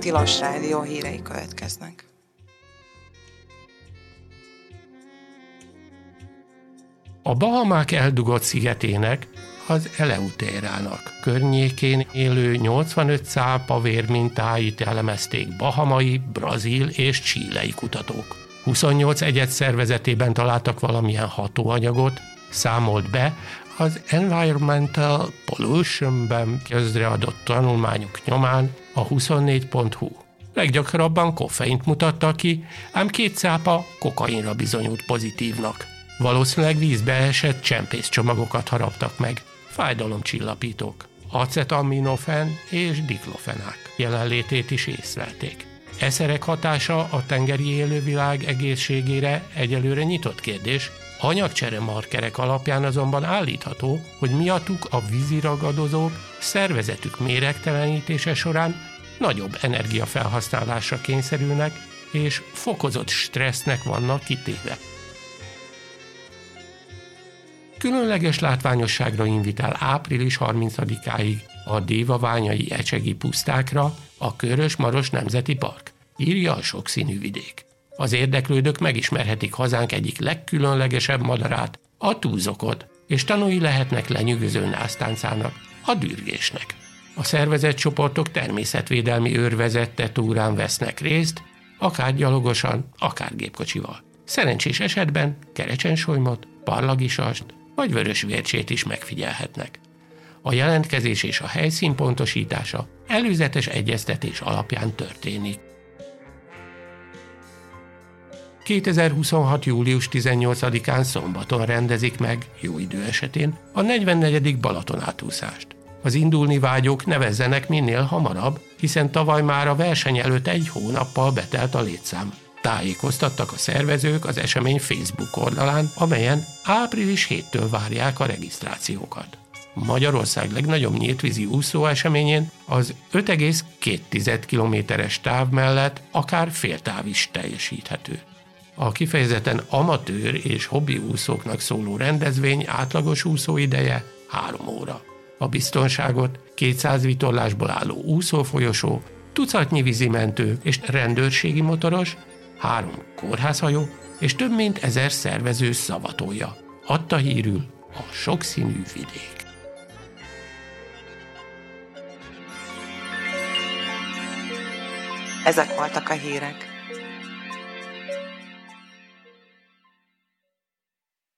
Tilos Rádió hírei következnek. A Bahamák eldugott szigetének, az Eleuterának környékén élő 85 cápa vérmintáit elemezték bahamai, brazil és chilei kutatók. 28 egyed szervezetében találtak valamilyen hatóanyagot, számolt be az Environmental Pollution-ben közreadott tanulmányok nyomán a 24.hu. Leggyakrabban koffeint mutatta ki, ám 2 cápa kokainra bizonyult pozitívnak. Valószínűleg vízbe esett csempészcsomagokat haraptak meg. Fájdalomcsillapítók, acetaminofen és diklofenák jelenlétét is észlelték. E szerek hatása a tengeri élővilág egészségére egyelőre nyitott kérdés, anyagcsere markerek alapján azonban állítható, hogy miattuk a víziragadozók szervezetük méregtelenítése során nagyobb energiafelhasználásra kényszerülnek és fokozott stressznek vannak kitéve. Különleges látványosságra invitál április 30-áig a Dévaványai ecsegi pusztákra a Körös-Maros Nemzeti Park, írja a Sokszínű Vidék. Az érdeklődők megismerhetik hazánk egyik legkülönlegesebb madarát, a túzokot, és tanúi lehetnek lenyűgöző násztáncának, a dürgésnek. A szervezett csoportok természetvédelmi őrvezette túrán vesznek részt, akár gyalogosan, akár gépkocsival. Szerencsés esetben kerecsensolymot, parlagisast vagy vörösvércsét is megfigyelhetnek. A jelentkezés és a helyszín pontosítása előzetes egyeztetés alapján történik. 2026. július 18-án szombaton rendezik meg, jó idő esetén, a 44. Balaton átúszást. Az indulni vágyók nevezzenek minél hamarabb, hiszen tavaly már a verseny előtt 1 hónappal betelt a létszám. Tájékoztattak a szervezők az esemény Facebook oldalán, amelyen április 7-től várják a regisztrációkat. Magyarország legnagyobb nyíltvízi úszó eseményén az 5,2 kilométeres táv mellett akár féltáv is teljesíthető. A kifejezetten amatőr és hobbi úszóknak szóló rendezvény átlagos úszóideje 3 óra. A biztonságot 200 vitorlásból álló úszófolyosó, tucatnyi vízimentő és rendőrségi motoros, 3 kórházhajó és több mint 1000 szervező szavatolja. Adta hírül a Sokszínű Vidék. Ezek voltak a hírek.